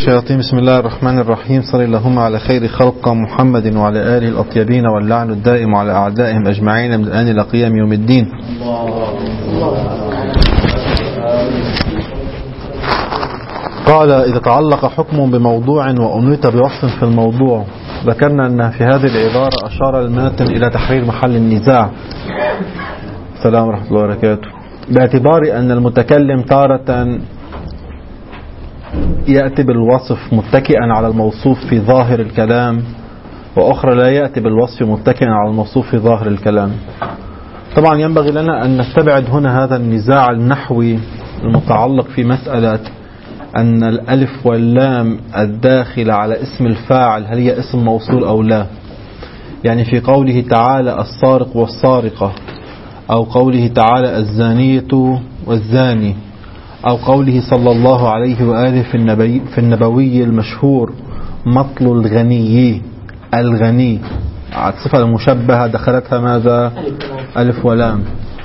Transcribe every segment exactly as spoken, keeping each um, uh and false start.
الشياطين. بسم الله الرحمن الرحيم. صلى اللهم على خير خلق محمد وعلى آله الأطيبين، واللعن الدائم على أعدائهم أجمعين من الآن إلى قيام يوم الدين. قال: إذا تعلق حكم بموضوع وأنيت بوصف في الموضوع. ذكرنا أن في هذه العبارة أشار الماتن إلى تحرير محل النزاع. السلام ورحمة الله وبركاته. باعتبار أن المتكلم تارة يأتي بالوصف متكئا على الموصوف في ظاهر الكلام، وأخرى لا يأتي بالوصف متكئا على الموصوف في ظاهر الكلام. طبعا ينبغي لنا أن نستبعد هنا هذا النزاع النحوي المتعلق في مسألة أن الألف واللام الداخل على اسم الفاعل هل هي اسم موصول أو لا. يعني في قوله تعالى السارق والسارقة، أو قوله تعالى الزانية والزاني، أو قوله صلى الله عليه وآله في النبي في النبوي المشهور مطل الغني الغني، الصفة المشبهة دخلتها ماذا؟ ألف ولام.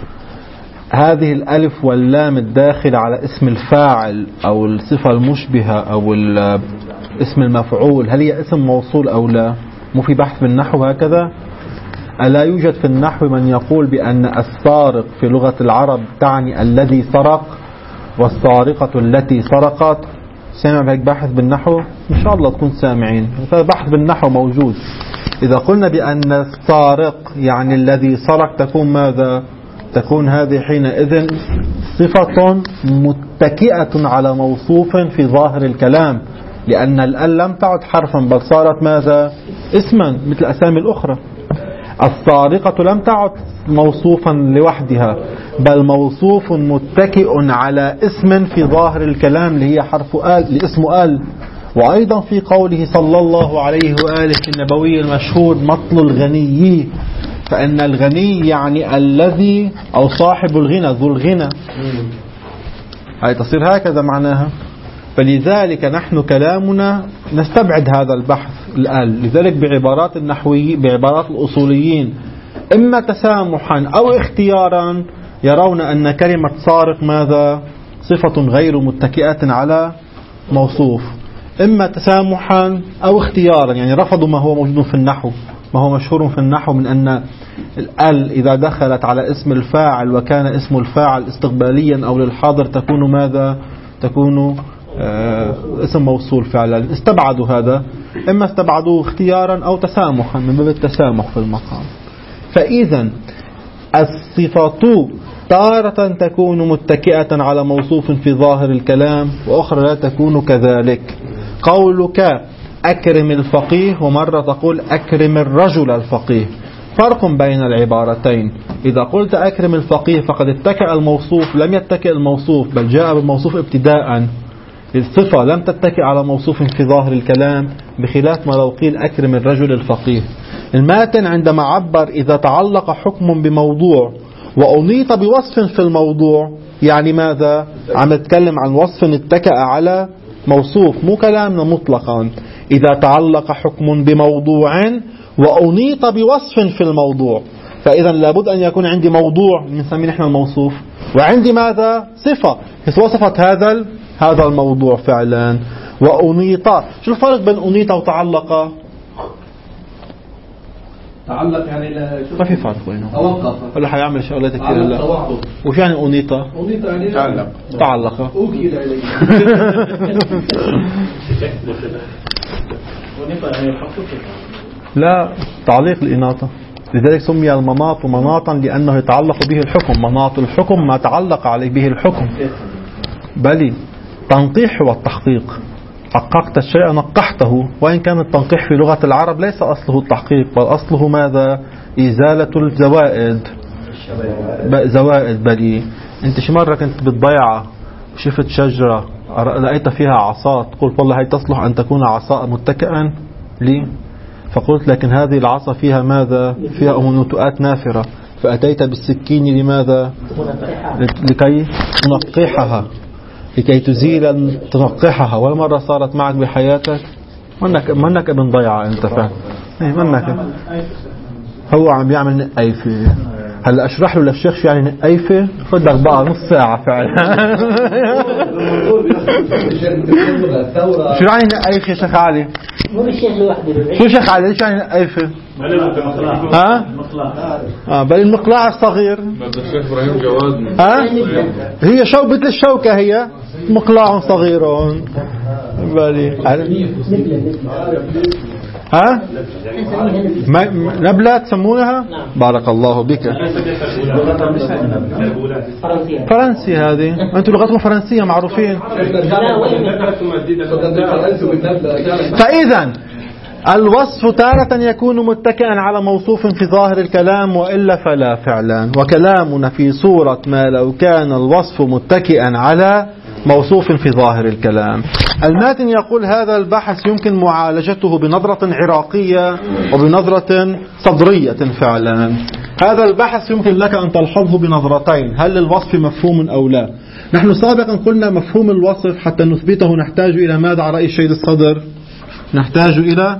هذه الألف واللام الداخل على اسم الفاعل أو الصفة المشبهة أو اسم المفعول هل هي اسم موصول أو لا؟ مو في بحث في النحو هكذا؟ ألا يوجد في النحو من يقول بأن السارق في لغة العرب تعني الذي سرق، والسارقة التي سرقت؟ سامع بهيك بحث بالنحو؟ إن شاء الله تكون سامعين. بحث بالنحو موجود. إذا قلنا بأن السارق يعني الذي سرق تكون ماذا؟ تكون هذه حينئذ صفة متكئة على موصوف في ظاهر الكلام، لأن الأل لم تعد حرفا بل صارت ماذا؟ اسما مثل الأسامي الأخرى. السارقة لم تعد موصوفا لوحدها بل موصوف متكئ على اسم في ظاهر الكلام اللي هي حرف آل لاسم آل. وأيضا في قوله صلى الله عليه وآله في النبوي المشهور مطل الغني، فإن الغني يعني الذي أو صاحب الغنى ذو الغنى، هاي تصير هكذا معناها. فلذلك نحن كلامنا نستبعد هذا البحث الآن. لذلك بعبارات النحوي بعبارات الأصوليين إما تسامحا أو اختيارا يرون أن كلمة سارق ماذا؟ صفة غير متكئة على موصوف. إما تسامحا أو اختيارا، يعني رفضوا ما هو موجود في النحو، ما هو مشهور في النحو من أن الأل إذا دخلت على اسم الفاعل وكان اسم الفاعل استقباليا أو للحاضر تكون ماذا؟ تكون آه اسم موصول فعلا. استبعدوا هذا، إما استبعدوه اختيارا أو تسامحا من باب التسامح في المقام. فإذا الصفة تارة تكون متكئة على موصوف في ظاهر الكلام، وأخرى لا تكون كذلك. قولك أكرم الفقيه، ومرة تقول أكرم الرجل الفقيه. فرق بين العبارتين. إذا قلت أكرم الفقيه فقد اتكأ الموصوف، لم يتكئ الموصوف بل جاء بالموصوف ابتداء. الصفة لم تتكئ على موصوف في ظاهر الكلام، بخلاف ما لو قيل أكرم الرجل الفقيه. الماتن عندما عبر إذا تعلق حكم بموضوع وأنيط بوصف في الموضوع، يعني ماذا؟ عم نتكلم عن وصف اتكأ على موصوف، مو كلامنا مطلقا. إذا تعلق حكم بموضوع وأنيط بوصف في الموضوع، فإذا لابد أن يكون عندي موضوع نسميه نحن الموصوف، وعندي ماذا؟ صفة وصفت هذا هذا الموضوع فعلا. وأنيط، شو الفرق بين أنيط وتعلق؟ تعلق يعني ما في فرق بينهم. توقف ولا حيعمل شغلات كثير. لا. وش يعني أنيط؟ أنيط يعني تعلق. تعلق. أوكي لا إليه. لا، تعليق الإناطة. لذلك سمي المناط مناطا لأنه يتعلق به الحكم. مناط الحكم ما تعلق عليه به الحكم. بل تنقيح والتحقيق. حققت الشيء نقحته، وإن كان التنقيح في لغة العرب ليس أصله التحقيق بل أصله ماذا؟ إزالة الزوائد. زوائد. بل أنت شو مرة كنت بالضيعة وشفت شجرة لقيت فيها عصا، تقول والله هي تصلح أن تكون عصا متكئا لي؟ فقلت لكن هذه العصا فيها ماذا؟ فيها أمنتؤات نافرة، فأتيت بالسكين لماذا؟ لكي تنقحها، لكي تزيل تنقحها. ولا مرة صارت معك بحياتك؟ منك منك ابن ضيعة أنت فهم. إيه منك. هو عم بيعمل نقايفة. هلا أشرح له للشيخ شو يعني نقايفة؟ خد لك بقى نص ساعة فعلا. شو يعني نقيف يا شيخ علي؟ مو بالشيخ لوحده. شو شيخ علي ليش يعني نقيفه؟ ها؟ اه بل المقلاع الصغير. الشيخ ابراهيم جواد. ها؟ هي شو مثل الشوكة، هي مقلاع صغير. بالي ها؟ نبلة تسمونها؟ بارك الله بك. فرنسي هذه، أنتم لغتكم فرنسية معروفين. فإذا الوصف تارة يكون متكئا على موصوف في ظاهر الكلام وإلا فلا فعلا، وكلامنا في صورة ما لو كان الوصف متكئا على موصوف في ظاهر الكلام. الماتن يقول هذا البحث يمكن معالجته بنظرة عراقية وبنظرة صدرية فعلا. هذا البحث يمكن لك أن تلحظه بنظرتين: هل للوصف مفهوم أو لا؟ نحن سابقا قلنا مفهوم الوصف حتى نثبته نحتاج إلى ماذا على رأي السيد الصدر؟ نحتاج إلى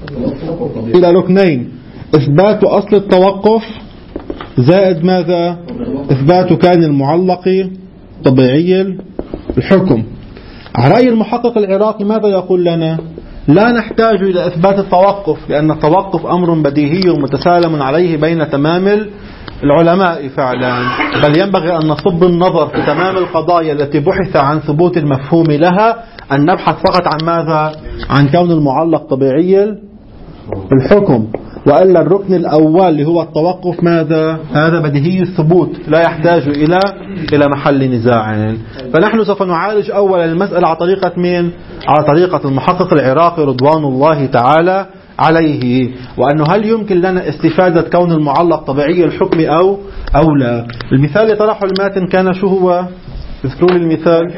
إلى ركنين: إثبات أصل التوقف زائد ماذا؟ إثبات كان المعلق طبيعي الحكم. على رأي المحقق العراقي ماذا يقول لنا؟ لا نحتاج إلى إثبات التوقف، لأن التوقف أمر بديهي متسالم عليه بين تمام العلماء فعلا، بل ينبغي أن نصب النظر في تمام القضايا التي بحث عن ثبوت المفهوم لها أن نبحث فقط عن ماذا؟ عن كون المعلق طبيعي الحكم. وإلا الركن الأول اللي هو التوقف ماذا؟ هذا بديهي الثبوت لا يحتاج إلى إلى محل نزاع. فنحن سوف نعالج أولا المسألة على طريقة مين؟ على طريقة المحقق العراقي رضوان الله تعالى عليه، وأنه هل يمكن لنا استفادة كون المعلق طبيعي الحكم أو أو لا. المثال اللي طرحه الماتن كان شو هو؟ اذكروا لي المثال.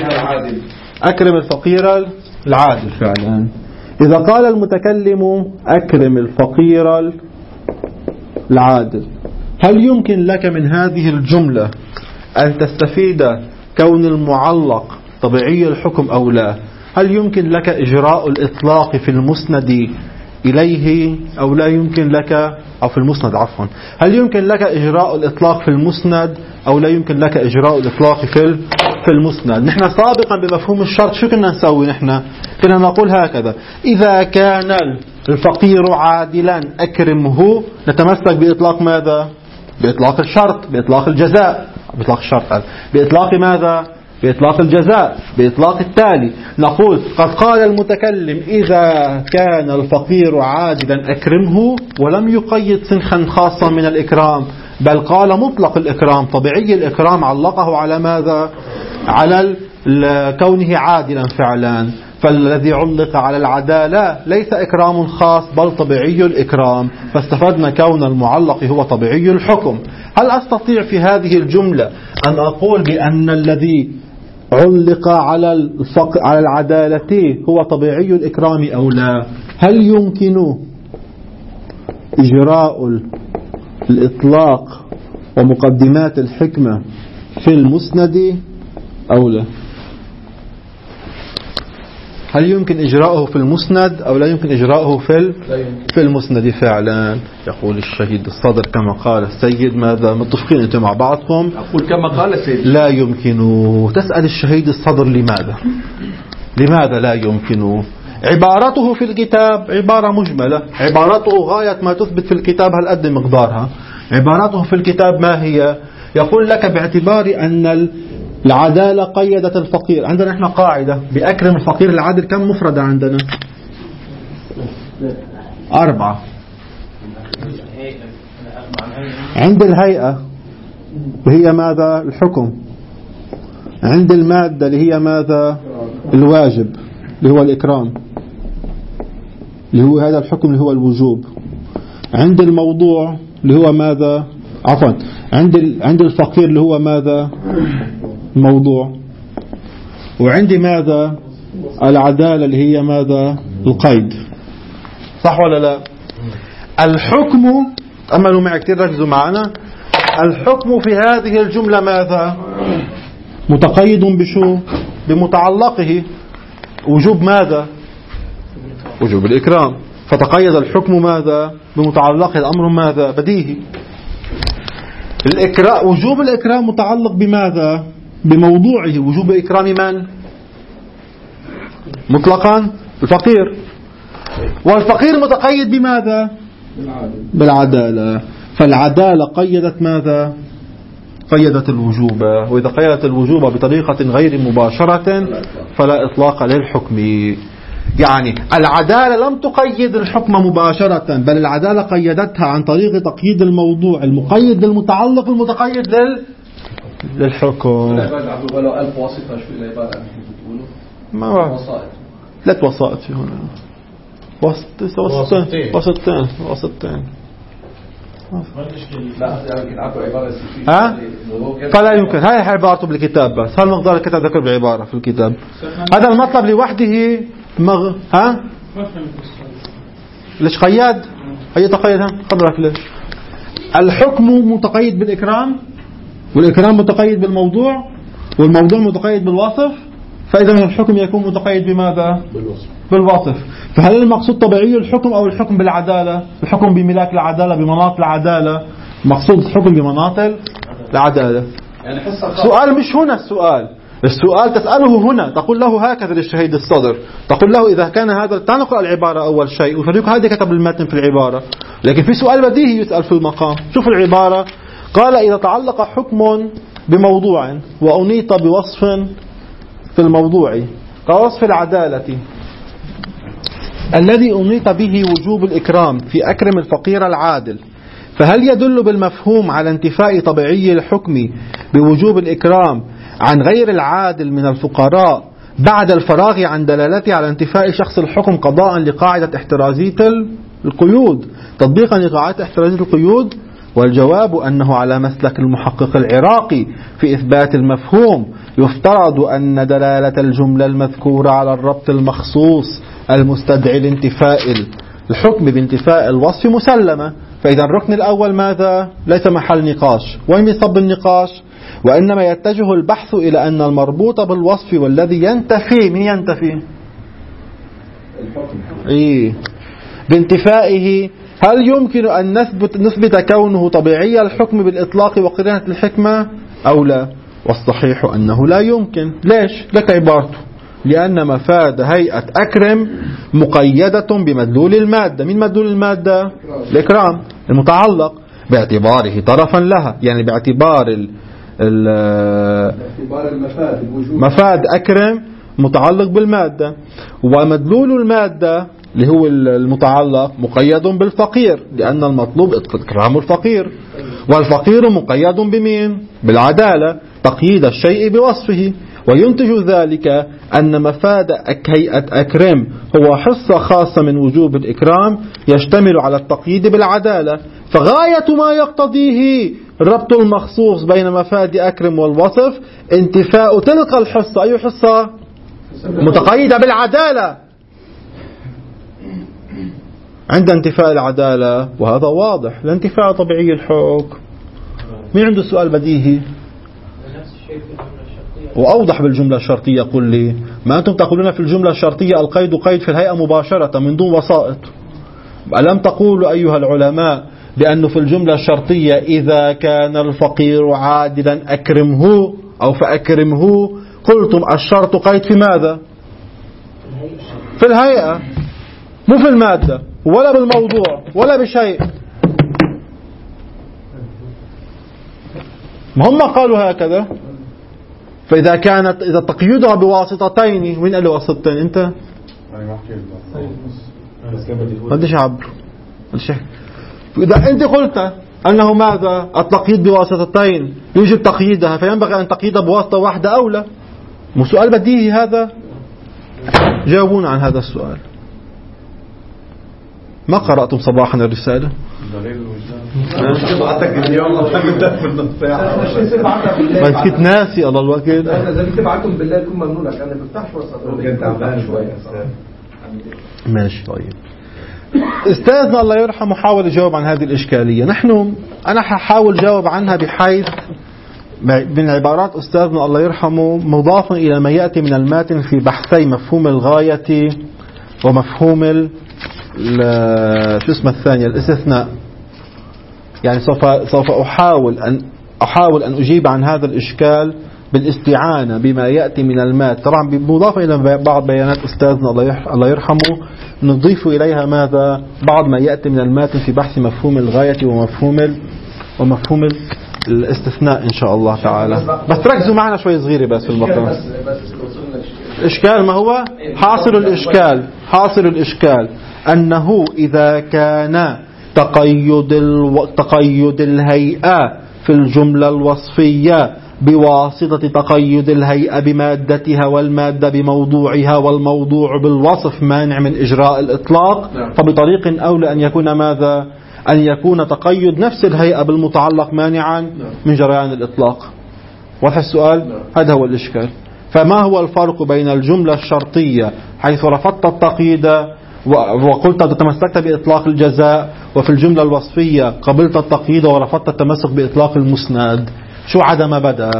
أكرم الفقير العادل فعلا. إذا قال المتكلم أكرم الفقير العادل، هل يمكن لك من هذه الجملة أن تستفيد كون المعلق طبيعي الحكم أو لا؟ هل يمكن لك إجراء الإطلاق في المسند إليه أو لا يمكن لك، أو في المسند عفوا، هل يمكن لك إجراء الإطلاق في المسند أو لا يمكن لك إجراء الإطلاق في في المسند؟ نحن سابقا بمفهوم الشرط شو كنا نسوي؟ نحن كنا نقول هكذا: إذا كان الفقير عادلا أكرمه، نتمسك بإطلاق ماذا؟ بإطلاق الشرط، بإطلاق الجزاء، بإطلاق الشرط، بإطلاق ماذا؟ بإطلاق الجزاء، بإطلاق التالي. نقول قد قال المتكلم إذا كان الفقير عادلا أكرمه، ولم يقيد سنخا خاصا من الإكرام، بل قال مطلق الإكرام طبيعي الإكرام، علقه على ماذا؟ على كونه عادلا فعلا. فالذي علق على العدالة ليس إكرام خاص بل طبيعي الإكرام، فاستفدنا كون المعلق هو طبيعي الحكم. هل أستطيع في هذه الجملة أن أقول بأن الذي علق على الفق... على العدالة هو طبيعي الإكرام أو لا؟ هل يمكن إجراء الإطلاق ومقدمات الحكمة في المسند أو لا؟ هل يمكن إجراءه في المسند أو لا يمكن إجراءه في في المسند فعلا؟ يقول الشهيد الصدر كما قال السيد. ماذا متفقين أنتم مع بعضكم؟ أقول كما قال السيد لا يمكن. تسأل الشهيد الصدر لماذا؟ لماذا لا يمكن؟ عبارته في الكتاب عبارة مجملة، عبارته غاية ما تثبت في الكتاب هل قد مقدارها. عبارته في الكتاب ما هي؟ يقول لك باعتبار أن العدالة قيدت الفقير. عندنا احنا قاعدة بأكرم الفقير العادل، كم مفردة عندنا؟ أربعة. عند الهيئة وهي ماذا؟ الحكم. عند المادة اللي هي ماذا؟ الواجب اللي هو الإكرام، اللي هو هذا الحكم اللي هو الوجوب. عند الموضوع اللي هو ماذا؟ عفوا عند عند الفقير اللي هو ماذا؟ الموضوع. وعندي ماذا؟ العدالة اللي هي ماذا؟ القيد. صح ولا لا؟ الحكم، أملوا معي كتير ركزوا معنا، الحكم في هذه الجملة ماذا؟ متقيد بشو؟ بمتعلقه. وجوب ماذا؟ وجوب الإكرام. فتقيد الحكم ماذا؟ بمتعلقه. الأمر ماذا؟ بديهي. الإكرام، وجوب الإكرام متعلق بماذا؟ بموضوعه. وجوب إكرام من؟ مطلقا الفقير، والفقير متقيد بماذا؟ بالعدالة. فالعدالة قيدت ماذا؟ قيدت الوجوب، وإذا قيدت الوجوب بطريقة غير مباشرة فلا إطلاق للحكم. يعني العدالة لم تقيد الحكم مباشرة، بل العدالة قيدتها عن طريق تقييد الموضوع المقيد للمتعلق المتقيد لل... للحكم. ولو ألف واسطة شو العبارة بتقولوا؟ ما وسائط. لا وسائط في هنا. وسطتين وسطتين وسطتين. لا يعني عبارة عبارة ها؟ فلا يمكن. هاي عبارته بالكتاب بس. هل مقدار الكتاب ذكر بالعبارة في الكتاب؟ هذا المطلب لوحده مغ... ها؟ ليش قياد؟ هي تقيد. ها؟ خبرك ليش؟ الحكم متقيد بالإكرام، والإكرام متقيد بالموضوع، والموضوع متقيد بالوصف، فإذا الحكم يكون متقيد بماذا؟ بالوصف. بالوصف. فهل المقصود طبيعي الحكم أو الحكم بالعدالة؟ الحكم بملاك العدالة، بمناط العدالة. مقصود الحكم بمناط العدالة. يعني سؤال مش هنا السؤال. السؤال تسأله هنا، تقول له هكذا للشهيد الصدر، تقول له إذا كان هذا، تعال نقرأ العبارة أول شيء وفريق هذا كتب المتن في العبارة، لكن في سؤال بديهي يسأل في المقام. شوف العبارة، قال إذا تعلق حكم بموضوع وأنيط بوصف في الموضوع كوصف العدالة الذي أنيط به وجوب الإكرام في أكرم الفقير العادل، فهل يدل بالمفهوم على انتفاء طبيعي الحكم بوجوب الإكرام عن غير العادل من الفقراء بعد الفراغ عن دلالته على انتفاء شخص الحكم قضاء لقاعدة احترازية القيود تطبيقا لقاعدة احترازية القيود؟ والجواب أنه على مسلك المحقق العراقي في إثبات المفهوم. يفترض أن دلالة الجملة المذكورة على الربط المخصوص المستدعي لانتفاء الحكم بانتفاء الوصف مسلمة. فإذا الركن الأول ماذا؟ ليس محل نقاش. وين يصب النقاش؟ وإنما يتجه البحث إلى أن المربوط بالوصف والذي ينتفي، من ينتفي؟ الحكم. إيه بانتفائه، هل يمكن أن نثبت, نثبت كونه طبيعي الحكم بالإطلاق وقرينة الحكمة أو لا؟ والصحيح أنه لا يمكن. ليش؟ لك عبارته، لأن مفاد هيئة أكرم مقيدة بمدلول المادة. من مدلول المادة؟ الإكرام المتعلق باعتباره طرفا لها، يعني باعتبار ال ال المفاد مفاد أكرم متعلق بالمادة، ومدلول المادة اللي هو المتعلق مقيد بالفقير، لأن المطلوب إكرام الفقير، والفقير مقيد بمين؟ بالعدالة، تقييد الشيء بوصفه. وينتج ذلك أن مفاد هيئة أكرم هو حصة خاصة من وجوب الإكرام يشتمل على التقييد بالعدالة، فغاية ما يقتضيه الربط المخصوص بين مفاد أكرم والوصف انتفاء تلك الحصة. أي حصة؟ متقيدة بالعدالة عند انتفاء العدالة، وهذا واضح لانتفاء طبيعي الحكم. مين عنده سؤال بديهي؟ وأوضح بالجملة الشرطية. قل لي ما أنتم تقولون في الجملة الشرطية القيد قيد في الهيئة مباشرة من دون وسائط. ألم تقولوا أيها العلماء بأنه في الجملة الشرطية إذا كان الفقير عادلا أكرمه أو فأكرمه؟ قلتم الشرط قيد في ماذا؟ في الهيئة، مو في المادة ولا بالموضوع ولا بشيء. ما هم قالوا هكذا. فإذا كانت إذا تقييدها بواسطتين، من قال له واسطتين؟ أنت ما بديش أعبر. إذا أنت قلت أنه ماذا؟ التقييد بواسطتين يوجب تقييدها، فينبغي أن تقييدها بواسطة واحدة أولى. مو سؤال بديهي هذا؟ جاوبونا عن هذا السؤال. ما قرأتم صباحا الرسالة؟ ما كنت ناسي الله الوكيل. إذا بتبعتهم بالليل كن ممنونك، أنا بفتحش وصل شوية. ماشي طيب. استاذنا الله يرحمه حاول يجاوب عن هذه الإشكالية. نحن أنا ححاول جاوب عنها بحيث من عبارات أستاذنا الله يرحمه مضافا إلى ما يأتي من الماتن في بحثي مفهوم الغاية ومفهوم ال شو اسمه الثانية الاستثناء. يعني سوف سوف أحاول أن أحاول أن أجيب عن هذا الإشكال بالاستعانة بما يأتي من المات، طبعا بمضافة إلى بعض بيانات أستاذنا الله يرحمه نضيف إليها ماذا؟ بعض ما يأتي من المات في بحث مفهوم الغاية ومفهوم ال... ومفهوم الاستثناء إن شاء الله تعالى. بس ركزوا معنا شوي صغيرة بس في المقام. الإشكال ما هو؟ حاصل الإشكال حاصل الإشكال أنه إذا كان تقيد الو... تقيد الهيئة في الجملة الوصفية بواسطة تقيد الهيئة بمادتها والمادة بموضوعها والموضوع بالوصف مانع من إجراء الإطلاق، فبطريق أولى أن يكون ماذا؟ أن يكون تقيد نفس الهيئة بالمتعلق مانعا من جريان الإطلاق. واضح السؤال؟ هذا هو الإشكال. فما هو الفرق بين الجملة الشرطية حيث رفضت التقييد وقلت تمسكت بإطلاق الجزاء، وفي الجملة الوصفية قبلت التقييد ورفضت التمسك بإطلاق المسند؟ شو عدم بدأ؟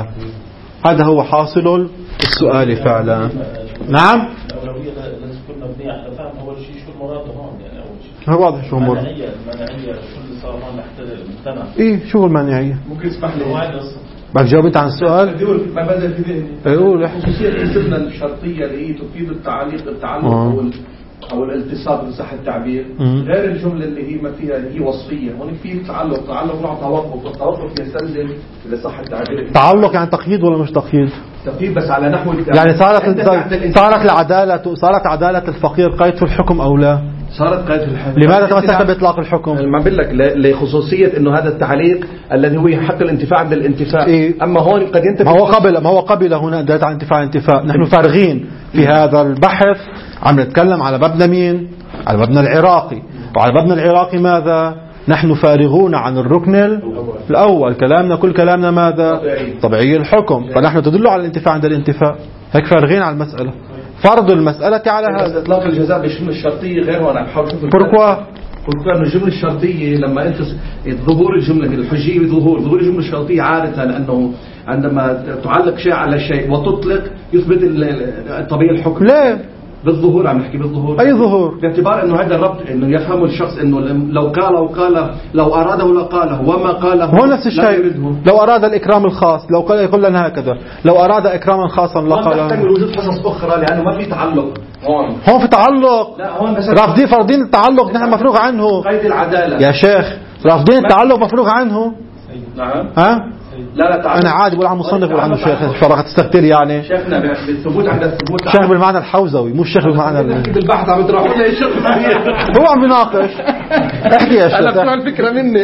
هذا هو حاصل السؤال فعلا. نعم. الأولوية لازم تكون مبنية على فهم أول شيء شو المراد هون، يعني أول شيء. هو واضح شو المراد. المانعية المانعية شو اللي صار هون نحتاج المقتنع. إيه شو المانعية؟ ممكن تسمح لي؟ بدك تجاوب أنت عن السؤال؟ ما بدأ في ذهني. يقول خصوصية الجملة الشرطية اللي هي تفيد التعليق التعلق أو أو الالتصاق بصح التعبير، غير الجملة اللي هي ما فيها هي وصفية. هون في تعلق تعلق مع توقف، والتوقف يستلزم إذا صح التعبير. تعلق يعني تقييد ولا مش تقييد؟ تقييد بس على نحو يعني صارت صارت العدالة صارت عدالة الفقير قيد في الحكم أو لا؟ صارت قيد في الحكم. لماذا تمسكت بإطلاق الحكم؟ ما بقول لك لخصوصية إنه هذا التعليق الذي هو حق الانتفاع عند الانتفاع. إيه؟ أما هون قد ينتفع ما هو قبل ما هو قبل هنا دلالة على انتفاع الانتفاع. نحن فارغين في هذا البحث، عم نتكلم على مبنى مين؟ على مبنى العراقي، وعلى مبنى العراقي ماذا؟ نحن فارغون عن الركن الأول. كلامنا كل كلامنا ماذا؟ طبيعي الحكم، فنحن تدل على الانتفاع عند الانتفاع، هيك فارغين على المسألة. فرض المسألة على هذا. إطلاق الجزاء بالجملة الشرطية غير، وأنا بحاول أشوف بركوا قلت أن الجملة الشرطية لما أنت ظهور الجملة الحجية بظهور ظهور الجملة الشرطية عادة لأنه عندما تعلق شيء على شيء وتطلق يثبت طبيعي الحكم. ليه؟ بالظهور عم نحكي بالظهور. أي ظهور؟ باعتبار إنه هذا الربط إنه يفهم الشخص إنه لو قال وقال لو أراده لقاله وما قاله هو نفس الشيء. لو أراد الإكرام الخاص لو قال يقول لنا هكذا، لو أراد إكراما خاصا لقاله. تحتمل وجود قصص أخرى لأنه ما في تعلق هون. هون في تعلق. لا هون بس رافضين فرضين التعلق نحن مفروغ عنه. قيد العدالة يا شيخ، رافضين التعلق مفروغ عنه. نعم. ها؟ لا لا تعلق. أنا عادي بقول عن مصنف بقول عنه شيخ، شو راح تستقتل يعني؟ شيخنا بالثبوت عند الثبوت. شيخ بالمعنى الحوزوي مو الشيخ بالمعنى ال... بالبحث عم تروح لي الشيخ هو عم يناقش. احكي يا شيخ. هلا بتوع الفكرة مني.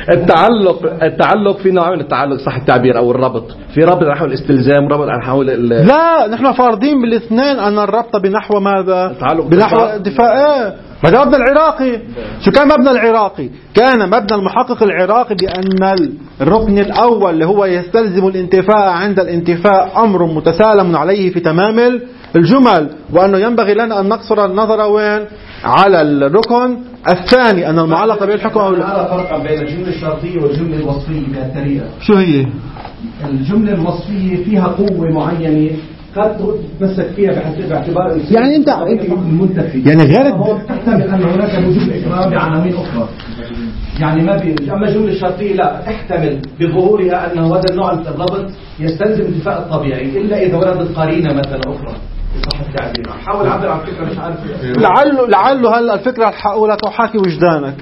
التعلق التعلق في نوع من التعلق صح التعبير أو الربط، في ربط نحو الاستلزام، ربط نحو ال... لا نحن فارضين بالاثنين أن الربط بنحو ماذا؟ بنحو الدفاع. ايه هذا مبنى العراقي. شو كان مبنى العراقي؟ كان مبنى المحقق العراقي بأن الركن الأول اللي هو يستلزم الانتفاء عند الانتفاء أمر متسالم عليه في تمام الجمل، وأنه ينبغي لنا أن نقصر النظر وين؟ على الركن الثاني أن المعلق بالحكم أو لا. هذا فرق بين الجملة الشرطية والجملة الوصفية بهالطريقة. شو هي؟ الجملة الوصفية فيها قوة معينة قد تتمسك فيها باعتبار يعني انت المنتفي، يعني غير تحتمل ان هناك وجود اكرام بعناوين اخرى، يعني ما بي اما الجمله الشرطيه لا تحتمل بظهورها انه هذا النوع من الربط يستلزم انتفاء الطبيعي الا اذا وردت قرينه مثلا اخرى صح التعبير. حاول اعبر عن فكره مش عارف لعله لعله هلا الفكره اللي حقولها تحاكي وجدانك،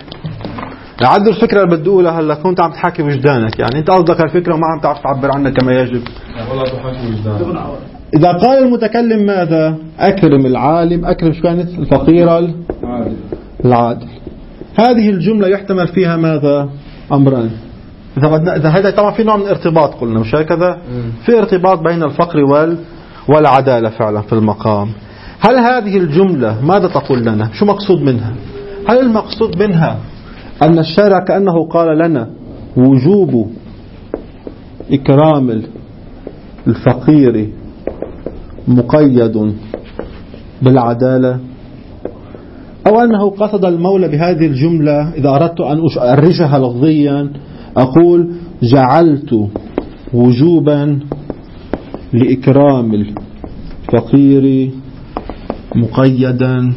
لعله الفكره اللي بدي اقولها هلا كنت عم تحاكي وجدانك، يعني انت قصدك الفكره وما عم تعرف تعبر عنها كما يجب. ولا تحاكي وجدانك. إذا قال المتكلم ماذا؟ أكرم العالم، أكرم شو كانت؟ الفقير العادل. هذه الجملة يحتمل فيها ماذا؟ أمران. إذا بدنا إذا هذا طبعا في نوع من الارتباط قلنا مش هكذا؟ في ارتباط بين الفقر وال والعدالة فعلا في المقام. هل هذه الجملة ماذا تقول لنا؟ شو مقصود منها؟ هل المقصود منها أن الشارع كأنه قال لنا وجوب إكرام الفقير مقيد بالعدالة، أو أنه قصد المولى بهذه الجملة إذا أردت أن أرجها لفظيا أقول جعلت وجوبا لإكرام الفقير مقيدا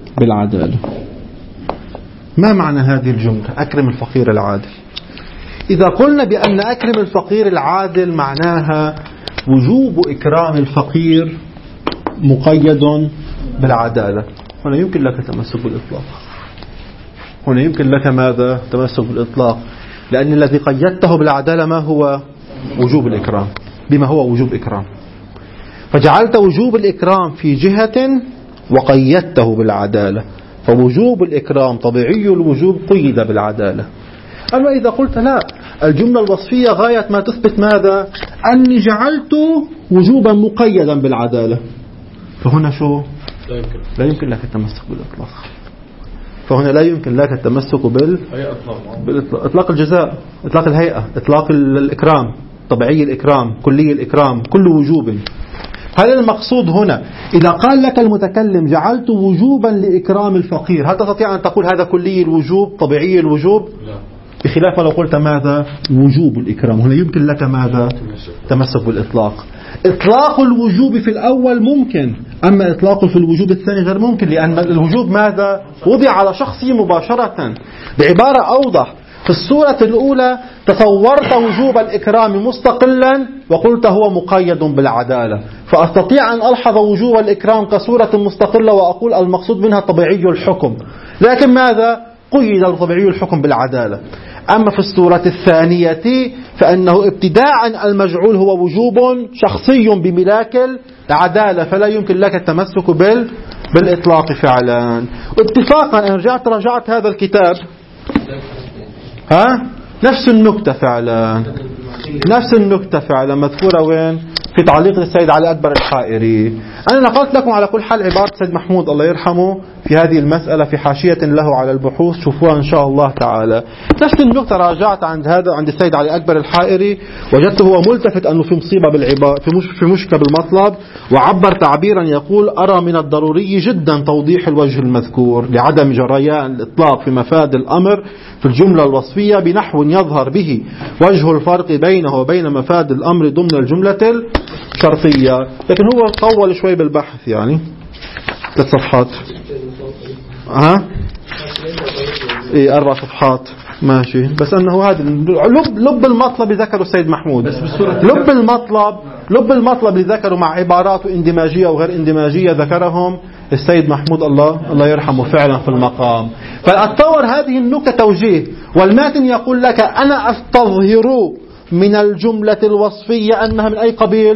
بالعدالة. ما معنى هذه الجملة أكرم الفقير العادل؟ إذا قلنا بأن أكرم الفقير العادل معناها وجوب إكرام الفقير مقيد بالعدالة، هنا يمكن لك التمسك بالإطلاق. هنا يمكن لك ماذا؟ تمسك بالإطلاق، لأن الذي قيدته بالعدالة ما هو؟ وجوب الإكرام، بما هو وجوب إكرام. فجعلت وجوب الإكرام في جهة وقيدته بالعدالة، فوجوب الإكرام طبيعي الوجوب قيد بالعدالة. أما إذا قلت لا، الجملة الوصفية غاية ما تثبت ماذا؟ أني جعلت وجوبا مقيدا بالعدالة، فهنا شو؟ لا يمكن لك التمسك بالإطلاق. فهنا لا يمكن لك التمسك بال... بالإطلاق. إطلاق الجزاء، إطلاق الهيئة، إطلاق الإكرام، طبيعي الإكرام، كلي الإكرام، كل وجوب. هل المقصود هنا إذا قال لك المتكلم جعلت وجوبا لإكرام الفقير، هل تستطيع أن تقول هذا كلي الوجوب طبيعي الوجوب؟ لا. بخلاف ما لو قلت ماذا؟ وجوب الإكرام، هنا يمكن لك ماذا؟ تمسك بالإطلاق. إطلاق الوجوب في الأول ممكن، أما إطلاقه في الوجوب الثاني غير ممكن، لأن الوجوب ماذا؟ وضع على شخصه مباشرة. بعبارة أوضح، في الصورة الأولى تصورت وجوب الإكرام مستقلا وقلت هو مقيد بالعدالة، فأستطيع أن ألحظ وجوب الإكرام كصورة مستقلة وأقول المقصود منها طبيعي الحكم، لكن ماذا؟ قيد طبيعي الحكم بالعدالة. أما في الصورة الثانية فأنه ابتداء المجعول هو وجوب شخصي بملاك العدالة، فلا يمكن لك التمسك بال بالإطلاق فعلا. اتفاقا أن رجعت رجعت هذا الكتاب، ها نفس النكتة فعلا، نفس النكتة فعلا مذكورة وين؟ في تعليق السيد علي أكبر الحائري. أنا نقلت لكم على كل حال عبارة السيد محمود الله يرحمه في هذه المسألة في حاشية له على البحوث، شوفوها إن شاء الله تعالى. نفس النكتة راجعت عند هذا عند السيد علي أكبر الحائري، وجدته هو ملتفت أنه في مصيبة بالعبارة، في مش في مشكلة بالمطلب، وعبر تعبيرا يقول أرى من الضروري جدا توضيح الوجه المذكور لعدم جريان الإطلاق في مفاد الأمر في الجملة الوصفية بنحو يظهر به وجه الفرق بينه وبين مفاد الأمر ضمن الجملة الشرطية. لكن هو طول شوي بالبحث، يعني ثلاث صفحات، ها إيه أربع صفحات ماشي، بس أنه هذا لب لب المطلب ذكره السيد محمود، بس لب المطلب لب المطلب اللي ذكره مع عبارات اندماجية وغير اندماجية ذكرهم السيد محمود الله الله يرحمه فعلا في المقام. فأتصور هذه النكتة توجيه، والماتن يقول لك أنا أستظهر من الجملة الوصفية أنها من أي قبيل؟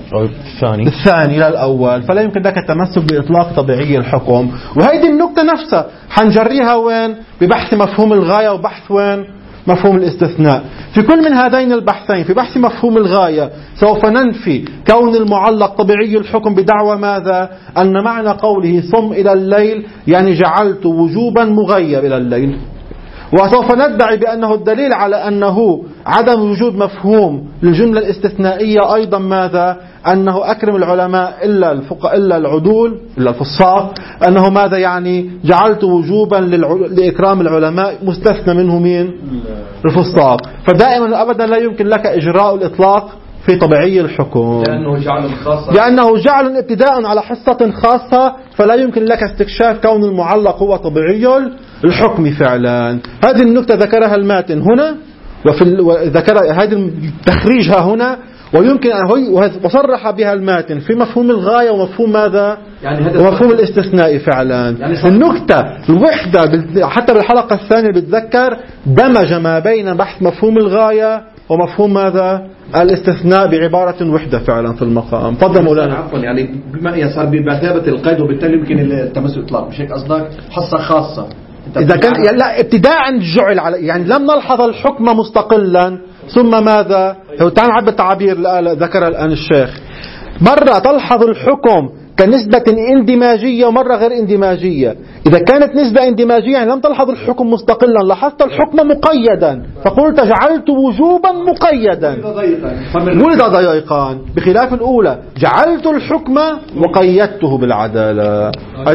الثاني الثاني لا الأول، فلا يمكن لك التمسك بإطلاق طبيعي الحكم. وهذه النكتة نفسها حنجريها وين؟ ببحث مفهوم الغاية وبحث وين؟ مفهوم الاستثناء. في كل من هذين البحثين، في بحث مفهوم الغاية سوف ننفي كون المعلق طبيعي الحكم بدعوى ماذا؟ أن معنى قوله صم إلى الليل يعني جعلت وجوبا مغيب إلى الليل، وسوف ندعي بأنه الدليل على أنه عدم وجود مفهوم للجملة الاستثنائية أيضا ماذا؟ أنه أكرم العلماء إلا الفقهاء إلا العدول إلا الفصاح، أنه ماذا يعني؟ جعلت وجوبا لإكرام العلماء مستثنى منه مين؟ الفصاح. فدائما أبدا لا يمكن لك إجراء الإطلاق في طبيعي الحكم، لأنه جعل خاصة، لأنه جعل ابتداء على حصة خاصة، فلا يمكن لك استكشاف كون المعلق هو طبيعي الحكم فعلا. هذه النكتة ذكرها الماتن هنا، وفي ذكر هذه تخريجها هنا، ويمكن وصرح بها الماتن في مفهوم الغاية ومفهوم ماذا؟ يعني ومفهوم الاستثناء فعلا. يعني النكتة الوحدة حتى بالحلقة الثانية بتذكر دمج ما بين بحث مفهوم الغاية ومفهوم ماذا؟ الاستثناء بعبارة وحدة فعلا في المقام. تفضل مولانا. عفوا يعني بما يصير بمثابة القيد وبالتالي يمكن التمسك الإطلاق، مش هيك قصدك؟ حصة خاصة إذا كان يعني لا ابتداء جعل على، يعني لم نلحظ الحكم مستقلا ثم ماذا؟ تعال نعبر التعابير ذكرها الآن الشيخ. مرة تلحظ الحكم كنسبة اندماجية ومرة غير اندماجية. إذا كانت نسبة اندماجية يعني لم تلحظ الحكم مستقلا، لاحظت الحكم مقيدا فقلت جعلت وجوبا مقيدا ولد ضيقان، بخلاف الأولى جعلت الحكم وقيدته بالعدالة.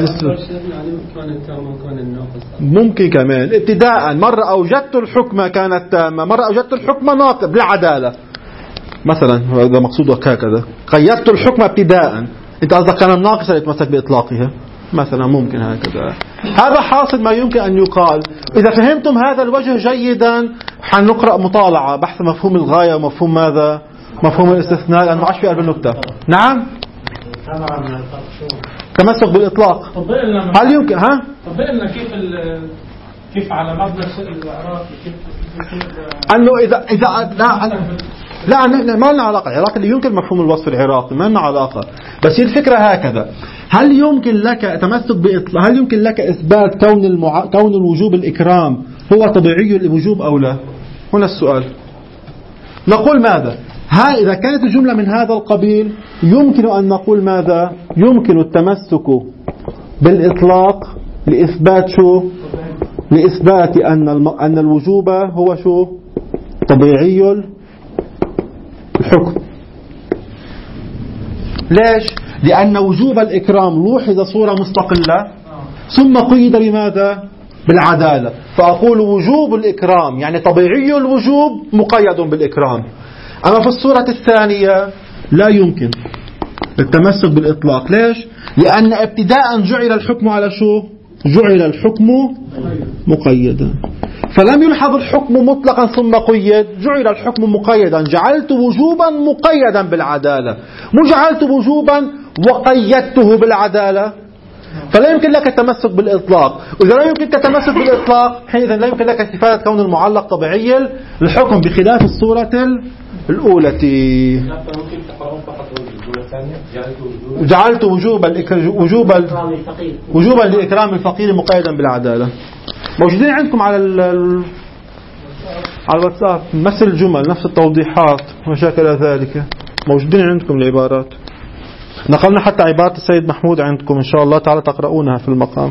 ممكن كمان ابتداء مرة أوجدت الحكم كانت تامة، مرة أوجدت الحكم ناقص بالعدالة مثلا، هذا مقصود هكذا. قيدت الحكم ابتداء، انت قصدك كان الناقص اللي يتمسك باطلاقها، مثلا ممكن هكذا. هذا حاصل ما يمكن أن يقال. إذا فهمتم هذا الوجه جيدا حنقرأ مطالعة بحث مفهوم الغاية ومفهوم ماذا؟ مفهوم الاستثناء، لأنه عاش في قلب النكتة. نعم تمسك بالإطلاق. هل يمكن ها؟ طبق لنا كيف كيف على مبنى العراق كيف أنه إذا إذا لا لا ما لنا علاقة. العراق اللي يمكن مفهوم الوصف العراقي ما لنا علاقة. بس الفكرة هكذا، هل يمكن لك تمسك بإطلاق، هل يمكن لك إثبات كون المع... كون الوجوب الإكرام هو طبيعي الوجوب أو لا؟ هنا السؤال. نقول ماذا؟ ها إذا كانت الجملة من هذا القبيل يمكن أن نقول ماذا؟ يمكن التمسك بالإطلاق لإثبات شو؟ لإثبات أن الم... أن الوجوب هو شو؟ طبيعي الحكم. ليش؟ لأن وجوب الإكرام لوحظ صورة مستقلة ثم قيد بماذا؟ بالعدالة. فأقول وجوب الإكرام يعني طبيعي الوجوب مقيد بالإكرام. أما في الصورة الثانية لا يمكن التمسك بالإطلاق. ليش؟ لأن ابتداء جعل الحكم على شو؟ جعل الحكم مقيدا، فلم يلحظ الحكم مطلقا ثم قيد، جعل الحكم مقيدا. جعلت وجوبا مقيدا بالعدالة، مو جعلت وجوبا وقيدته بالعدالة. فلا يمكن لك التمسك بالإطلاق. وإذا لا يمكن التمسك بالإطلاق حينئذ لا يمكن لك استفادة كون المعلق طبيعي الحكم بخلاف الصورة الأولى. جعلت وجوب وجوب وجوبا لإكرام الفقير مقيدا بالعدالة. موجودين عندكم على ال على الواتساب نفس الجمل نفس التوضيحات وشاكل ذلك، موجودين عندكم العبارات. نقلنا حتى عبارة السيد محمود عندكم إن شاء الله تعالى تقرؤونها في المقام.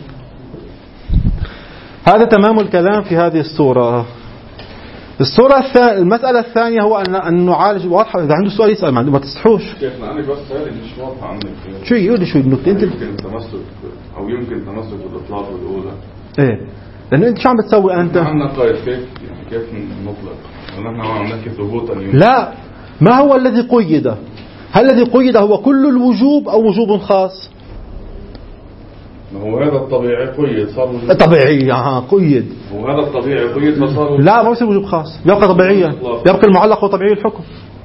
هذا تمام الكلام في هذه الصورة. الصورة الثانية، المسألة الثانية هو أن أن نعالج واضحة. إذا عنده سؤال يسأل ما تستحوش. كيف أنا بس هذه مش واضحة عندك. شو يقول شو النقطة أنت؟ يمكن التمسك أو يمكن التمسك بالإطلاق والأولى. إيه. لأن أنت شو عم بتسوي أنت؟ عندنا قيد كيف يعني كيف نطلق؟ نحن عم نحكي ثبوتا. لا، ما هو الذي قيد؟ هل الذي قيد هو كل الوجوب أو وجوب خاص؟ ما هو هذا الطبيعي قيد صار وجوب. طبيعي ها قيد. وهذا الطبيعي قيد فصار وجوب. لا ما بصير وجوب خاص، يبقى طبيعيا، يبقى المعلق هو طبيعي الحكم.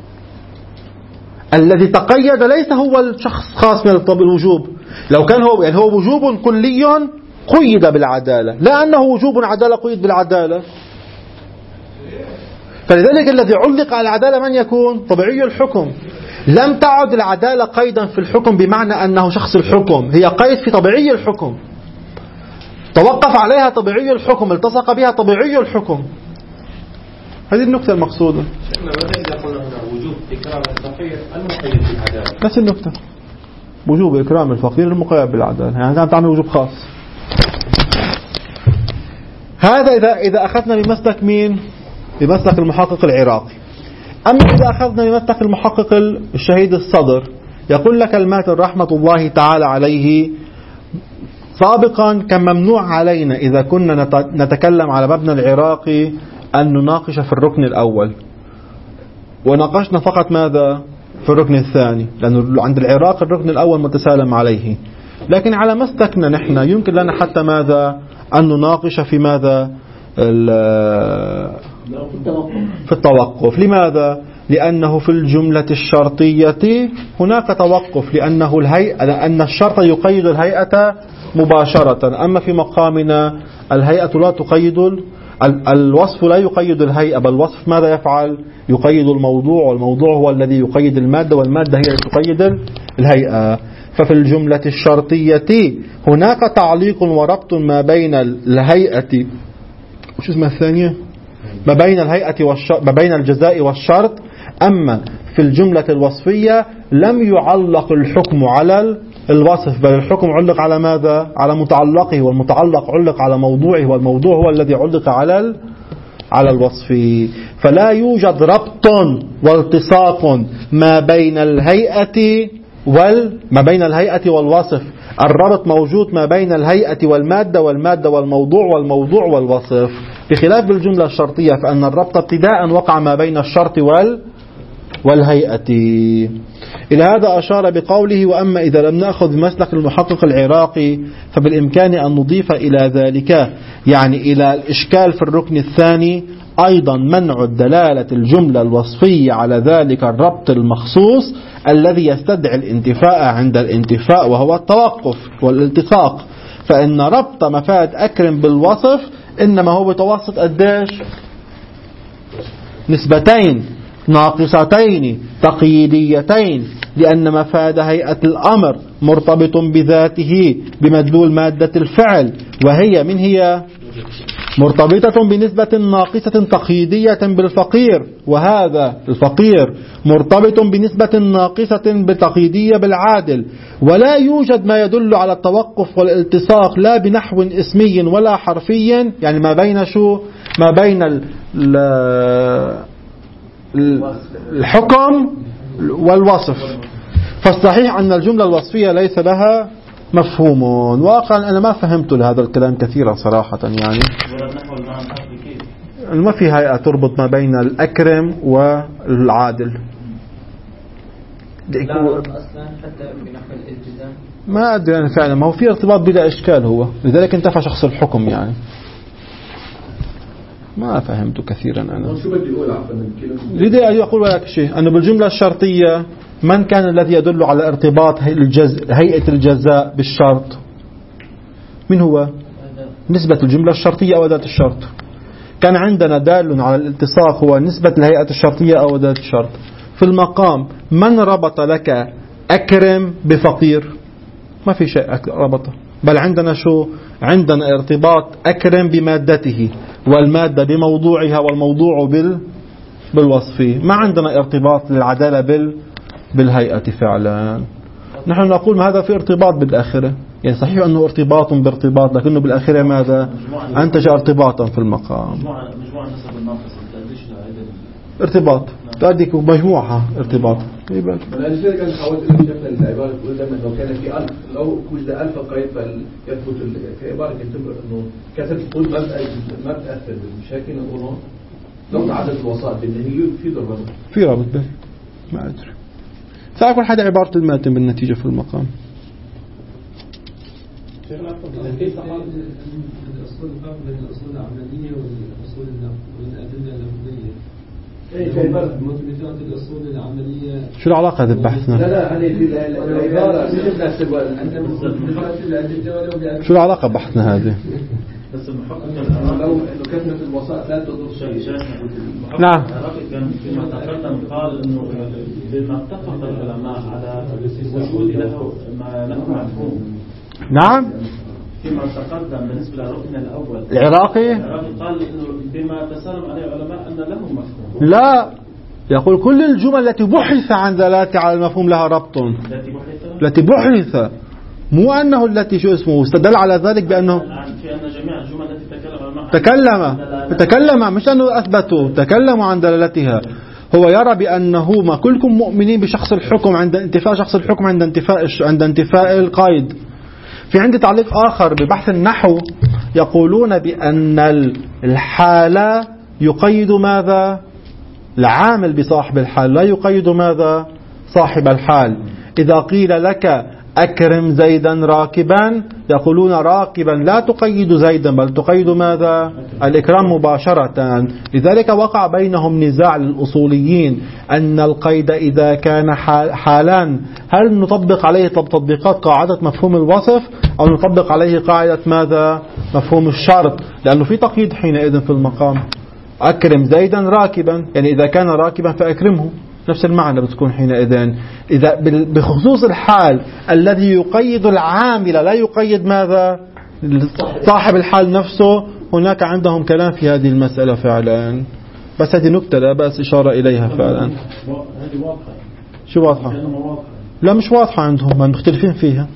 الذي تقيد ليس هو الشخص خاص من الوجوب. لو كان هو يعني هو وجوب كلي قيد بالعدالة، لا أنه وجوب عدالة قيد بالعدالة. فلذلك الذي علق على العدالة من يكون؟ طبيعي الحكم. لم تعد العدالة قيدا في الحكم بمعنى أنه شخص الحكم، هي قيد في طبيعي الحكم. توقف عليها طبيعي الحكم، التصق بها طبيعي الحكم. هذه النكتة المقصودة. وجوب إكرام الفقير المقيد بالعدالة. نفس النكتة. وجوب إكرام الفقير المقيد بالعدالة، يعني أنت تعمل وجوب خاص. هذا إذا إذا أخذنا بمسلك مين؟ بمسلك المحقق العراقي. أما إذا أخذنا بمسلك المحقق الشهيد الصدر، يقول لك الماتن رحمة الله تعالى عليه سابقا كان ممنوع علينا إذا كنا نتكلم على مبنى العراقي أن نناقش في الركن الأول، وناقشنا فقط ماذا؟ في الركن الثاني، لأنه عند العراق الركن الأول متسالم عليه. لكن على مسلكنا نحن يمكن لنا حتى ماذا؟ أن نناقش في ماذا؟ في التوقف. لماذا؟ لأنه في الجملة الشرطية هناك توقف، لأنه الهيئة لأن الشرط يقيد الهيئة مباشرة. أما في مقامنا الهيئة لا تقيد، الوصف لا يقيد الهيئة، بل الوصف ماذا يفعل؟ يقيد الموضوع، والموضوع هو الذي يقيد المادة، والمادة هي التي تقيد الهيئة. ففي الجملة الشرطية هناك تعليق وربط ما بين الهيئة وش اسمها الثانية؟ ما بين الهيئة والشرط، ما بين الجزاء والشرط. أما في الجملة الوصفية لم يعلق الحكم على الوصف، بل الحكم علق على ماذا؟ على متعلقه، والمتعلق علق على موضوعه، والموضوع هو الذي علق على على الوصف. فلا يوجد ربط والتصاق ما بين الهيئة وال ما بين الهيئة والوصف. الربط موجود ما بين الهيئة والمادة، والمادة والموضوع، والموضوع والوصف، بخلاف بالجملة الشرطية فأن الربط ابتداء وقع ما بين الشرط وال والهيئة. إلى هذا أشار بقوله: وأما إذا لم نأخذ بمسلك المحقق العراقي فبالإمكان أن نضيف إلى ذلك، يعني إلى الإشكال في الركن الثاني، أيضا منع الدلالة الجملة الوصفية على ذلك الربط المخصوص الذي يستدعي الانتفاء عند الانتفاء، وهو التوقف والالتصاق. فإن ربط مفاد أكرم بالوصف إنما هو بتوسط قديش؟ نسبتين ناقصتين تقييديتين، لأن مفاد هيئة الأمر مرتبط بذاته بمدلول مادة الفعل، وهي من هي؟ مرتبطة بنسبة ناقصة تقييدية بالفقير، وهذا الفقير مرتبط بنسبة ناقصة بتقييدية بالعادل. ولا يوجد ما يدل على التوقف والالتصاق لا بنحو اسمي ولا حرفي، يعني ما بين شو؟ ما بين ال الحكم والوصف. فالصحيح أن الجملة الوصفية ليس لها مفهوم. واقعا أنا ما فهمت لهذا الكلام كثيرا صراحة، يعني ما في هيئة تربط ما بين الأكرم والعادل. ما أدري يعني فعلا، ما هو في ارتباط بلا إشكال، هو لذلك انتفى شخص الحكم. يعني ما فهمت كثيرا أنا. شو بدي أقول عفوا لذا أقول لك شيء، أنه بالجملة الشرطية من كان الذي يدل على ارتباط هيئة الجزاء بالشرط؟ من هو؟ نسبة الجملة الشرطية أو أداة الشرط. كان عندنا دال على الالتصاق هو نسبة الهيئة الشرطية أو أداة الشرط. في المقام من ربط لك أكرم بفقير؟ ما في شيء ربطه، بل عندنا شو؟ عندنا ارتباط أكرم بمادته، والمادة بموضوعها، والموضوع بال بالوصفي. ما عندنا ارتباط للعدالة بال بالهيئة فعلا. نحن نقول هذا في ارتباط بالآخرة، يعني صحيح أنه ارتباط بارتباط، لكنه بالآخرة ماذا؟ أنتج ارتباطا في المقام. ارتباط تأديك مجموعة ارتباط. أنا لذلك أنا حاولت أن شكل العبارة تقول لما لو كان في ألف، لو وجد ألف قيد فيثبت كعبارة كتب إنه كتب تقول ما ما بتأثر بالمشاكل، نقول لو تعدد الوسائط بالنهاية في ضرر في رابط به ما أدري. فأكون حدا عبارة الماتن بالنتيجة في المقام. كيف الأصول الفرق بين الأصول العملية والأصول والأدلة اللفظية؟ مثبتات الأصول العملية شو العلاقة هذا بحثنا؟ لا لا هذه العبارة شو العلاقة بحثنا هذه؟ بس المحقق لو كثرة الوسائط لا تضر شيء. نعم. كان فيما تقدم قال انه بما اتفق العلماء على وجود له ما له مفهوم. نعم. فيما تقدم بالنسبة للركن الأول العراقي قال إنه بما تسلم عليه العلماء أن له مفهوم. لا، يقول كل الجمل التي بحث عن دلالة على المفهوم لها ربط. التي بحث التي بحث مو أنه التي شو اسمه استدل على ذلك بأنه في أن جميع الجمل التي تكلم تكلم تكلم مش أنه أثبتوا، تكلموا عن دلالتها. هو يرى بأنه ما كلكم مؤمنين بشخص الحكم عند انتفاء شخص الحكم عند انتفاء عند انتفاء القيد. في عندي تعليق آخر ببحث النحو يقولون بأن الحالة يقيد ماذا؟ العامل بصاحب الحال، لا يقيد ماذا؟ صاحب الحال. إذا قيل لك أكرم زيدا راكبا، يقولون راكبا لا تقيد زيدا بل تقيد ماذا؟ الإكرام مباشرة. لذلك وقع بينهم نزاع للأصوليين أن القيد إذا كان حالا هل نطبق عليه تطبيقات قاعدة مفهوم الوصف أو نطبق عليه قاعدة ماذا؟ مفهوم الشرط، لأنه في تقييد حينئذ في المقام. أكرم زيدا راكبا، يعني إذا كان راكبا فأكرمه، نفس المعنى بتكون حينئذ. إذا بخصوص الحال الذي يقيد العامل لا يقيد ماذا؟ صاحب الحال نفسه، هناك عندهم كلام في هذه المسألة فعلا. بس هذه نكتة لا بأس إشارة إليها فعلا. هذه واضحة. شو واضحة؟ لا مش واضحة عندهم، ما مختلفين فيها.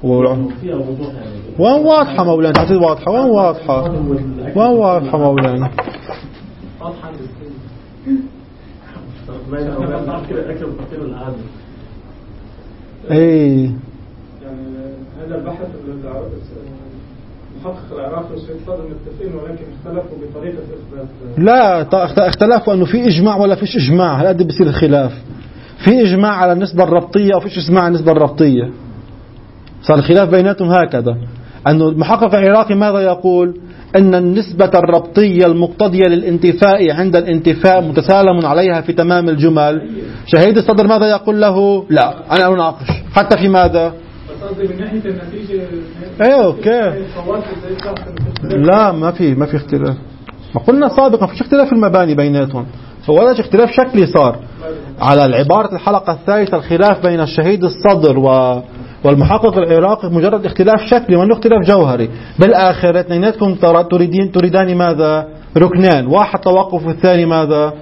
وين واضحة مولانا؟ تعطي واضحة وين واضحة؟ وين واضحة مولانا؟ ايه يعني هذا البحث المحقق العراقي والسيد فاضل متفقين ولكن اختلفوا بطريقة إثبات. لا اختلفوا أنه في إجماع ولا فيش إجماع. هل قد بيصير الخلاف؟ في إجماع على النسبة الربطية وفيش إجماع على النسبة الربطية. صار الخلاف بيناتهم هكذا، أنه المحقق العراقي ماذا يقول؟ أن النسبة الربطية المقتضية للانتفاء عند الانتفاء متسالم عليها في تمام الجمل. شهيد الصدر ماذا يقول له؟ لا أنا أناقش حتى في ماذا؟ قصدي من ناحية النتيجة. ايه اوكي. لا ما في ما في اختلاف. ما قلنا سابقا فيش اختلاف في المباني بيناتهم، ولا اختلاف شكلي صار. على العبارة الحلقة الثالثة الخلاف بين الشهيد الصدر و والمحقق العراقي مجرد اختلاف شكلي وانه اختلاف جوهري. بالاخر اثنيناتكم تريدين تريدان ماذا؟ ركنان، واحد توقف والثاني ماذا؟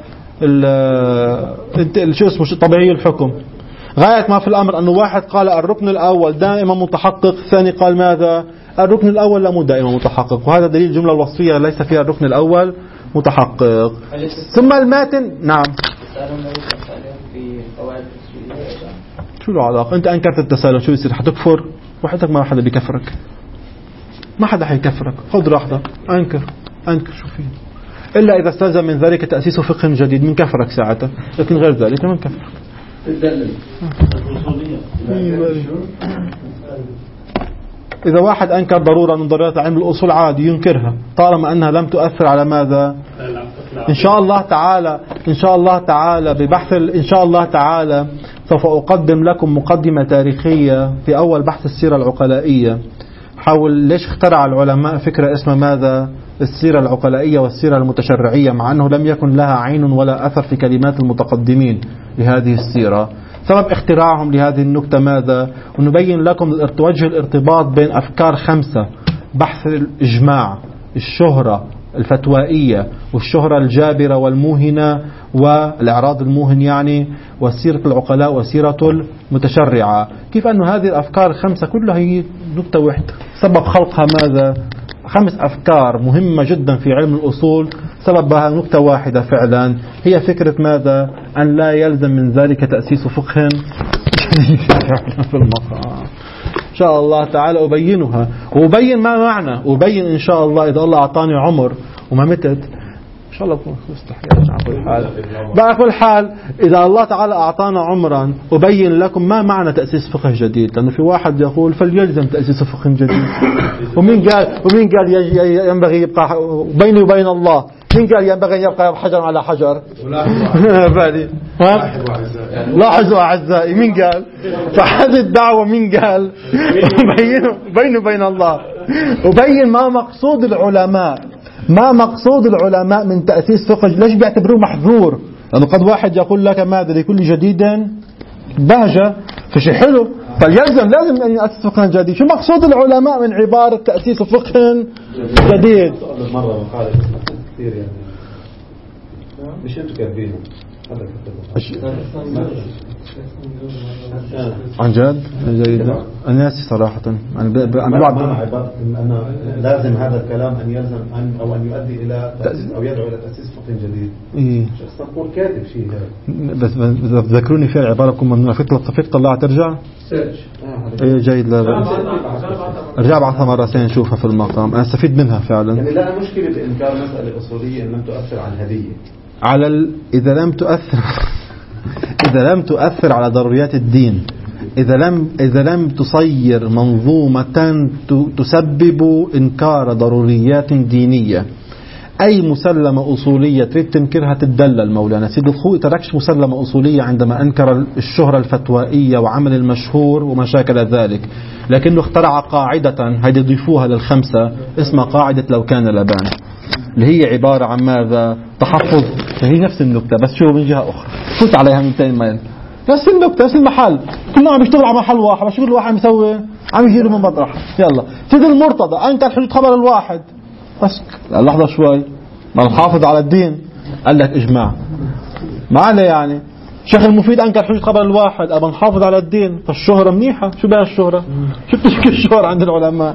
شو اسمه طبيعي الحكم. غاية ما في الأمر أنه واحد قال الركن الأول دائما متحقق، الثاني قال ماذا؟ الركن الأول لا مو دائما متحقق، وهذا دليل الجملة الوصفية ليس فيها الركن الأول متحقق. ثم الماتن. نعم. شو له علاقة؟ أنت أنكرت التسالم شو يصير؟ حتكفر؟ وحدك ما حدا بيكفرك، ما حدا حيكفرك. خذ راحتك، أنكر أنكر شو فيه، إلا إذا استلزم من ذلك تأسيس فقه جديد من كفرك ساعته، لكن غير ذلك من كفرك. إذا واحد أنكر ضرورة من ضرورات علم الأصول عادي ينكرها طالما أنها لم تؤثر على ماذا؟ إن شاء الله تعالى إن شاء الله تعالى ببحث إن شاء الله تعالى سوف أقدم لكم مقدمة تاريخية في أول بحث السيرة العقلائية حول ليش اخترع العلماء فكرة اسمها ماذا؟ السيرة العقلائية والسيرة المتشرعية، مع أنه لم يكن لها عين ولا أثر في كلمات المتقدمين لهذه السيرة. سبب اختراعهم لهذه النكتة ماذا؟ ونبين لكم وجه الارتباط بين أفكار خمسة: بحث الإجماع، الشهرة الفتوائية، والشهرة الجابرة والموهنة، والإعراض الموهن يعني، وسيرة العقلاء وسيرة المتشرعة. كيف أن هذه الأفكار الخمسة كلها هي نكتة واحدة. سبب خلقها ماذا؟ خمس أفكار مهمة جدا في علم الأصول، سببها نكتة واحدة فعلا، هي فكرة ماذا؟ أن لا يلزم من ذلك تأسيس فقه في المقام. إن شاء الله تعالى أبينها، وأبين ما معنى، وأبين إن شاء الله إذا الله أعطاني عمر وما متت إن شاء الله أكون مستحيل على كل حال. على كل حال إذا الله تعالى أعطانا عمرا أبين لكم ما معنى تأسيس فقه جديد، لأنه في واحد يقول فليلزم تأسيس فقه جديد، ومين قال ومين قال ينبغي يبقى بيني وبين الله؟ مين قال ينبغي يبقى حجر على حجر؟ لاحظوا أعزائي، مين قال؟ فهذه الدعوة مين قال؟ بيني وبين الله. وبين ما مقصود العلماء، ما مقصود العلماء من تأسيس فقه، ليش بيعتبروه محظور؟ لأنه قد واحد يقول لك ماذا لكل جديد بهجة، فشي حلو فليلزم لازم أن يأسس فقه جديد. شو مقصود العلماء من عبارة تأسيس فقه جديد؟ مرة مقالة كثير يعني مش انتوا كاتبينه عن جد جيد. أنا ناسي صراحة. أنا ب... أنا بعد أنا لازم هذا الكلام أن يلزم أن أو أن يؤدي إلى تأسيس أو يدعو إلى تأسيس فقه جديد. إيه. شخص نقول كاتب شيء هذا. بس بس تذكروني في العبارة بكم ممنوع فيك فيك طلع ترجع. إيه جيد. لا لا. ارجع بعضها مرتين نشوفها في المقام، أنا استفيد منها فعلا. يعني لا مشكلة بإنكار مسألة أصولية إن لم تؤثر على الهدية. على ال... إذا لم تؤثر إذا لم تؤثر على ضروريات الدين، إذا لم إذا لم تصير منظومة تسبب إنكار ضروريات دينية، أي مسلمة أصولية تريد تنكرها تدلل. مولانا سيد الخوئي تركش مسلمة أصولية عندما أنكر الشهرة الفتوائية وعمل المشهور وما شاكل ذلك، لكنه اخترع قاعدة هيدي يضيفوها للخمسة اسمها قاعدة لو كان لبان، اللي هي عبارة عن ماذا؟ تحفظ. هي نفس النكتة بس شو من جهة أخرى، فوت عليها مئتين ميل، نفس النكتة نفس المحل، كلهم عم يشتغل على محل واحد، بس كل واحد مسوي عم يجيله من مطرح. يلا سيد المرتضى أنكر حدود خبر الواحد، بس لحظة شوي ما نحافظ على الدين، قال لك إجماع ما عليه يعني. شيخ المفيد أنكر حدود خبر الواحد، أبا نحافظ على الدين، فالشهرة منيحة. شو بها الشهرة؟ شفت كيف الشهرة عند العلماء؟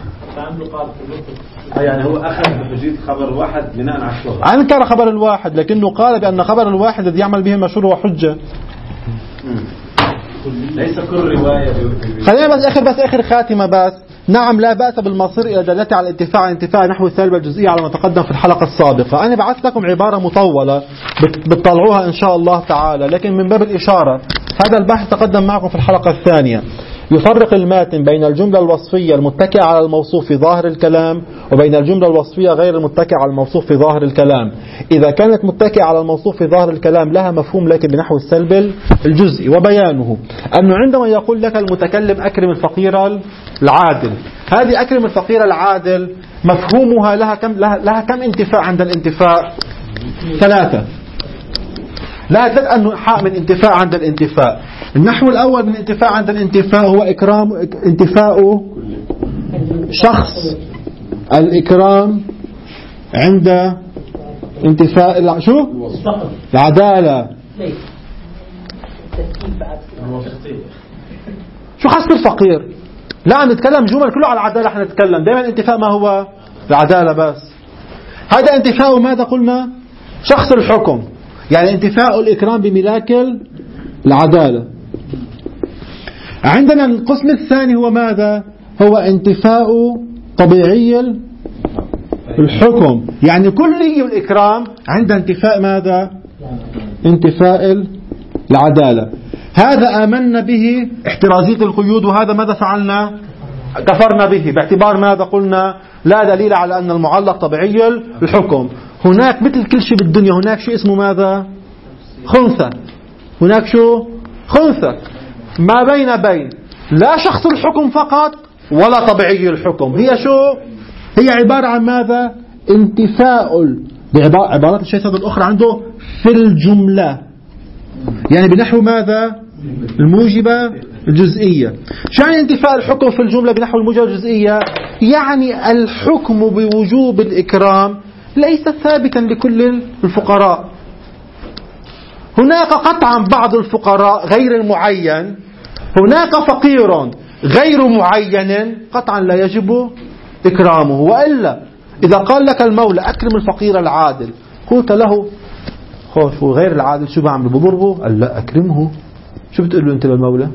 يعني هو أخذ بحجية خبر واحد بناء على الشهرة، أنكر خبر الواحد لكنه قال بأن خبر الواحد الذي يعمل به المشهور هو حجة. ليس كل رواية. خلينا بس آخر بس آخر خاتمة بس نعم لا بأس بالمصير إلى دلالته على الانتفاع عن انتفاع نحو السالبة الجزئية على ما تقدم في الحلقة السابقة. أنا بعثت لكم عبارة مطولة بتطلعوها إن شاء الله تعالى، لكن من باب الإشارة هذا البحث تقدم معكم في الحلقة الثانية. يفرق الماتن بين الجملة الوصفية المتكئة على الموصوف في ظاهر الكلام وبين الجملة الوصفية غير المتكئة على الموصوف في ظاهر الكلام. إذا كانت متكئة على الموصوف في ظاهر الكلام لها مفهوم لكن بنحو السلب الجزئي، وبيانه أنه عندما يقول لك المتكلم أكرم الفقير العادل، هذه أكرم الفقير العادل مفهومها لها كم لها, لها كم انتفاع عند الانتفاع؟ ثلاثة. لا ثلاث أنواع من انتفاع عند الانتفاع. النحو الأول من انتفاع عند الانتفاع هو إكرام انتفاء شخص الإكرام عند انتفاء شو؟ العدالة. شو خاص الفقير؟ لا نتكلم جمل كله على العدالة، احنا نتكلم دائما انتفاء ما هو؟ العدالة بس. هذا انتفاء ماذا قلنا؟ شخص الحكم، يعني انتفاء الإكرام بملاك العدالة. عندنا القسم الثاني هو ماذا؟ هو انتفاء طبيعي الحكم، يعني كلي الإكرام عند انتفاء ماذا؟ انتفاء العدالة. هذا آمنا به احترازية القيود، وهذا ماذا فعلنا؟ كفرنا به باعتبار ماذا قلنا؟ لا دليل على أن المعلق طبيعي الحكم. هناك مثل كل شيء بالدنيا هناك شيء اسمه ماذا؟ خنثى. هناك شو؟ خنثى ما بين بين لا شخص الحكم فقط ولا طبيعي الحكم. هي شو؟ هي عبارة عن ماذا؟ انتفاء بعبارات الشيء هذا الأخرى عنده في الجملة، يعني بنحو ماذا؟ الموجبة الجزئية. شو يعني انتفاء الحكم في الجملة بنحو الموجبة الجزئية؟ يعني الحكم بوجوب الإكرام ليس ثابتا لكل الفقراء. هناك قطعا بعض الفقراء غير المعين، هناك فقير غير معين قطعا لا يجب إكرامه. وإلا إذا قال لك المولى أكرم الفقير العادل، قلت له خوش غير العادل شو بعمل؟ بضربه؟ قال لا أكرمه. شو بتقول له أنت للمولى؟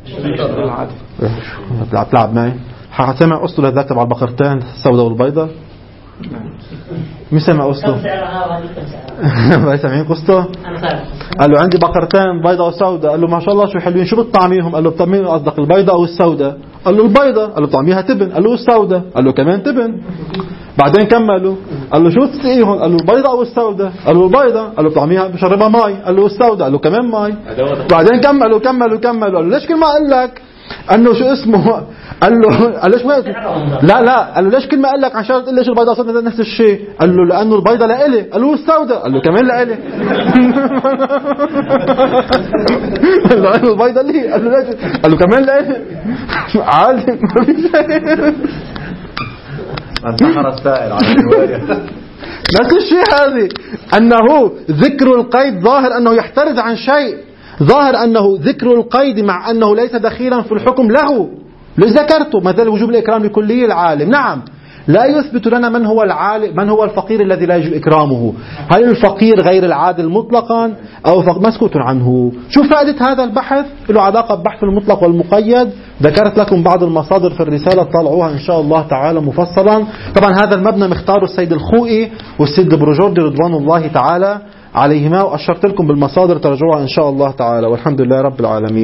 بتلعب تلعب معي؟ حسمع قصته لذاك تبع البقرتين السوداء والبيضاء؟ مين سمع قصته؟ ما سامعين قصته؟ قال له عندي بقرتين بيضاء وسوداء. قال له ما شاء الله شو حلوين، شو بتطعميهم؟ قال له بطعميهم قصدك البيضاء أو السوداء؟ قال له البيضاء. قال له بطعميها تبن. قال له السوداء. قال له كمان تبن. بعدين كملوا قال له شو تسقيهم؟ قال له البيضاء أو السوداء؟ قال له البيضاء. قال له بطعميها بشربها ماي. قال له السوداء. قال له كمان ماي. بعدين كملوا كملوا كملوا قال له ليش كل ما قال لك انه شو اسمه؟ قال له قال ليش ما لا لا قال له ليش كل ما قال لك عن شرط ليش البيضاء صارت نفس الشيء؟ قال له لانه البيضاء لإلي. قال له السوداء. قال له كمان لإلي. قال له البيضاء لي. قال له ليش؟ قال له كمان لإلي. عادي ما في شيء. انتحر السائل على الرواية. نفس الشيء هذه، انه ذكر القيد ظاهر انه يحترز عن شيء، ظاهر أنه ذكر القيد مع أنه ليس دخيلا في الحكم له. ليش ذكرته؟ مثل وجوب الإكرام لكلي العالم. نعم لا يثبت لنا من هو العالم، من هو الفقير الذي لا يجب إكرامه. هل الفقير غير العادل مطلقا أو مسكوت عنه؟ شو فائدة هذا البحث؟ له علاقة ببحث المطلق والمقيد. ذكرت لكم بعض المصادر في الرسالة، طلعوها إن شاء الله تعالى مفصلا. طبعا هذا المبنى مختاره السيد الخوئي والسيد بروجوردي رضوان الله تعالى عليهما، وأشرت لكم بالمصادر ترجعوها إن شاء الله تعالى، والحمد لله رب العالمين.